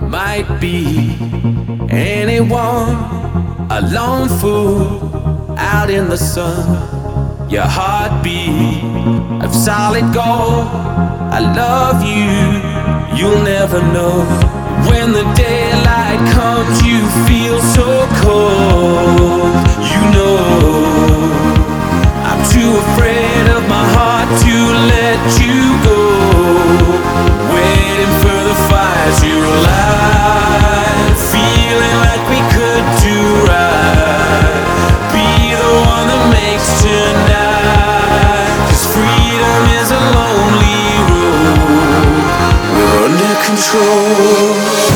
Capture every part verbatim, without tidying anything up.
might be anyone, a lone fool out in the sun. Your heartbeat of solid gold. I love you, you'll never know. When the daylight comes, you feel so cold. You know I'm too afraid of my heart to let you go. Waiting for the fire to light, feeling like we could do right. Be the one that makes tonight, 'cause freedom is a lonely road. We're under control.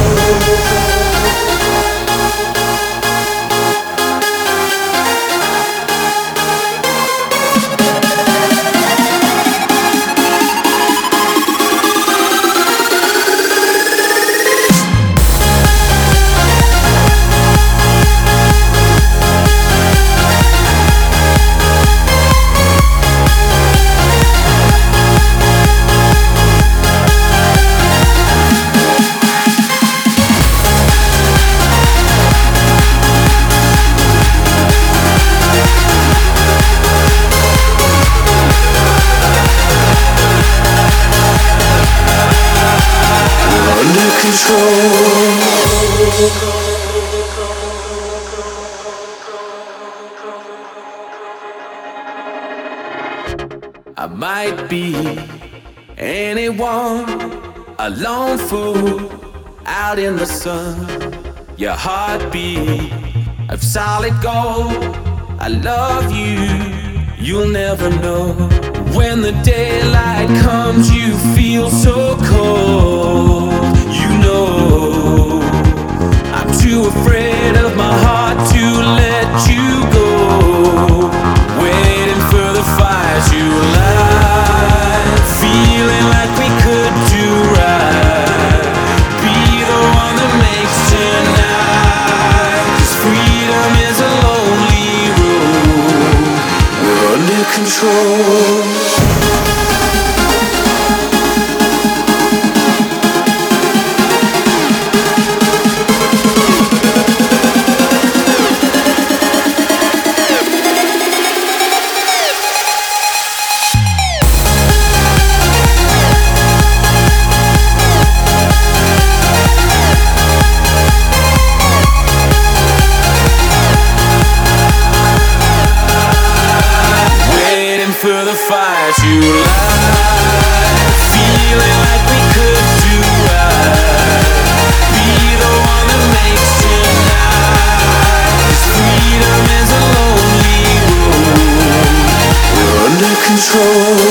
I might be anyone, a lone fool out in the sun. Your heartbeat of solid gold. I love you, you'll never know. When the daylight comes, you feel so cold. You know I'm too afraid of my heart to let you go. Waiting for the fire to light, feeling like we could do right. Be the one that makes tonight, 'cause freedom is a lonely road. We're under control. For the fire to light, feeling like we could do right. Be the one that makes tonight, 'cause freedom is a lonely road. We're under control.